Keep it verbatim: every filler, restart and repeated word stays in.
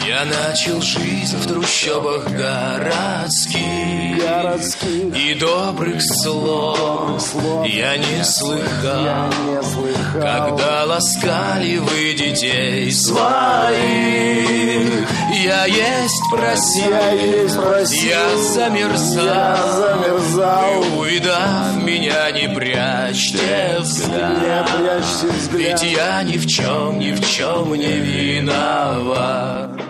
Я начал жизнь в трущобах городских, городских. И добрых слов, слов я не слыхал, я не слыхал. Когда ласкали вы детей своих. Я есть просил, я, есть просил, я замерзал, я замерзал. И, увидав меня, не прячьте взгляд, не прячьте взгляд. Ведь я ни в чем, ни в чем не виноват.